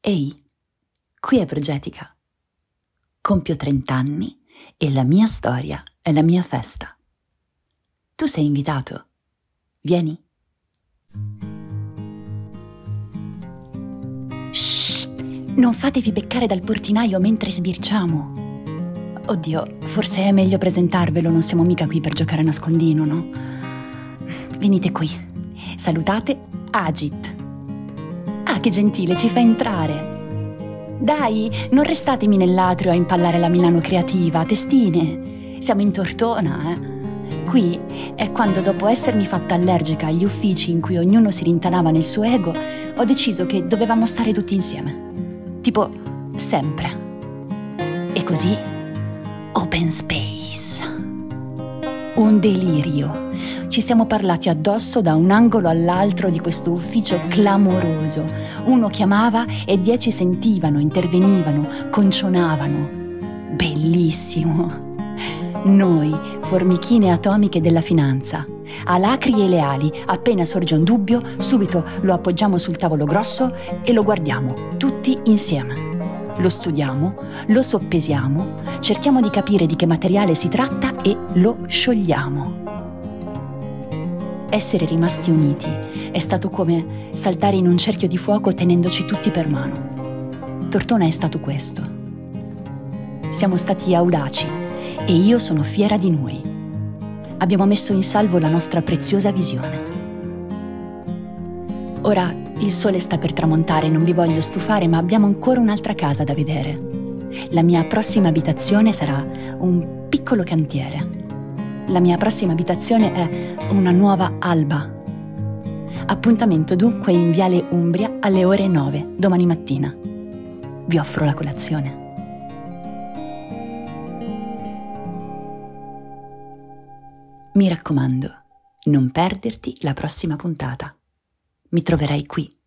Ehi, qui è Progetica. Compio 30 anni e la mia storia è la mia festa. Tu sei invitato. Vieni. Shh! Non fatevi beccare dal portinaio mentre sbirciamo. Oddio, forse è meglio presentarvelo, non siamo mica qui per giocare a nascondino, no? Venite qui. Salutate Agit. Ah, che gentile, ci fa entrare. Dai, non restatemi nell'atrio a impallare la Milano creativa, testine. Siamo in Tortona, Qui è quando, dopo essermi fatta allergica agli uffici in cui ognuno si rintanava nel suo ego, ho deciso che dovevamo stare tutti insieme. Tipo, sempre. E così, open space. Un delirio. Ci siamo parlati addosso da un angolo all'altro di questo ufficio clamoroso. Uno chiamava e 10 sentivano, intervenivano, concionavano. Bellissimo. Noi, formichine atomiche della finanza, alacri e leali, appena sorge un dubbio, subito lo appoggiamo sul tavolo grosso e lo guardiamo, tutti insieme. Lo studiamo, lo soppesiamo, cerchiamo di capire di che materiale si tratta e lo sciogliamo. Essere rimasti uniti è stato come saltare in un cerchio di fuoco tenendoci tutti per mano. Tortona è stato questo. Siamo stati audaci e io sono fiera di noi. Abbiamo messo in salvo la nostra preziosa visione. Ora il sole sta per tramontare, non vi voglio stufare, ma abbiamo ancora un'altra casa da vedere. La mia prossima abitazione sarà un piccolo cantiere. La mia prossima abitazione è una nuova alba. Appuntamento dunque in Viale Umbria alle ore 9, domani mattina. Vi offro la colazione. Mi raccomando, non perderti la prossima puntata. Mi troverai qui.